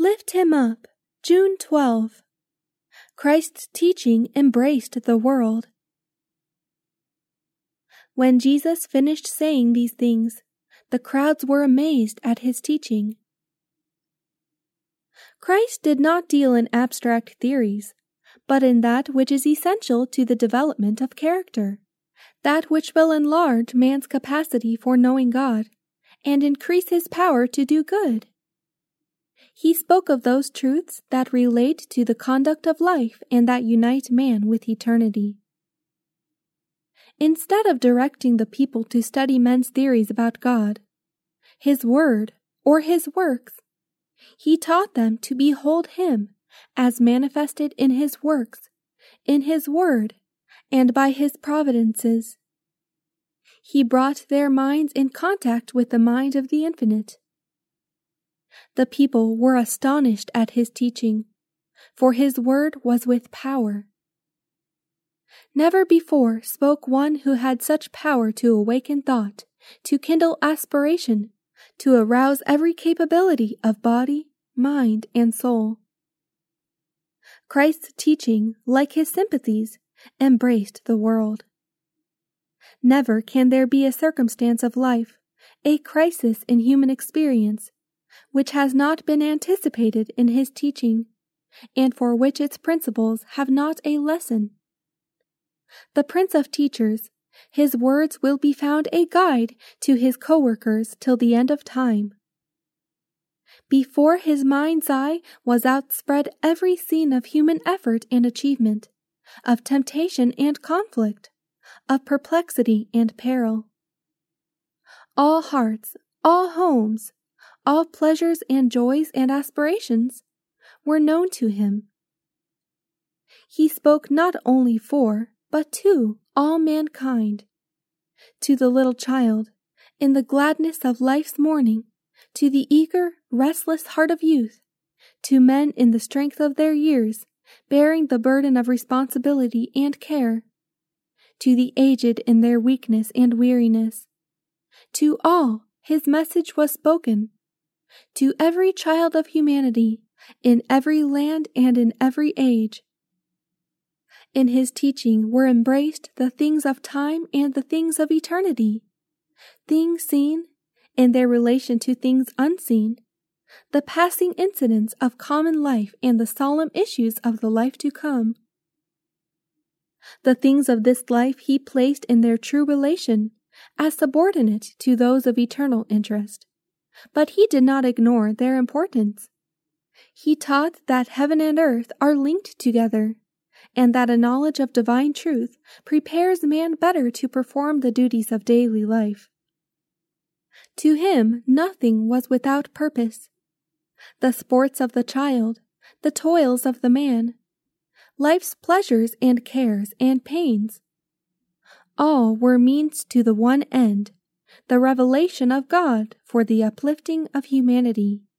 Lift him up, June 12. Christ's teaching embraced the world. When Jesus finished saying these things, the crowds were amazed at his teaching. Christ did not deal in abstract theories, but in that which is essential to the development of character, that which will enlarge man's capacity for knowing God and increase his power to do good. He spoke of those truths that relate to the conduct of life and that unite man with eternity. Instead of directing the people to study men's theories about God, His Word, or His works, He taught them to behold Him as manifested in His works, in His Word, and by His providences. He brought their minds in contact with the mind of the Infinite. The people were astonished at His teaching, for His Word was with power. Never before spoke one who had such power to awaken thought, to kindle aspiration, to arouse every capability of body, mind, and soul. Christ's teaching, like His sympathies, embraced the world. Never can there be a circumstance of life, a crisis in human experience, which has not been anticipated in His teaching, and for which its principles have not a lesson. The Prince of Teachers, His words will be found a guide to His co-workers till the end of time. Before His mind's eye was outspread every scene of human effort and achievement, of temptation and conflict, of perplexity and peril. All hearts, all homes, all pleasures and joys and aspirations were known to Him. He spoke not only for, but to all mankind, to the little child, in the gladness of life's morning, to the eager, restless heart of youth, to men in the strength of their years, bearing the burden of responsibility and care, to the aged in their weakness and weariness. To all His message was spoken, to every child of humanity, in every land and in every age. In His teaching were embraced the things of time and the things of eternity, things seen in their relation to things unseen, the passing incidents of common life and the solemn issues of the life to come. The things of this life He placed in their true relation as subordinate to those of eternal interest, but He did not ignore their importance. He taught that heaven and earth are linked together, and that a knowledge of divine truth prepares man better to perform the duties of daily life. To Him nothing was without purpose. The sports of the child, the toils of the man, life's pleasures and cares and pains, all were means to the one end, the revelation of God for the uplifting of humanity.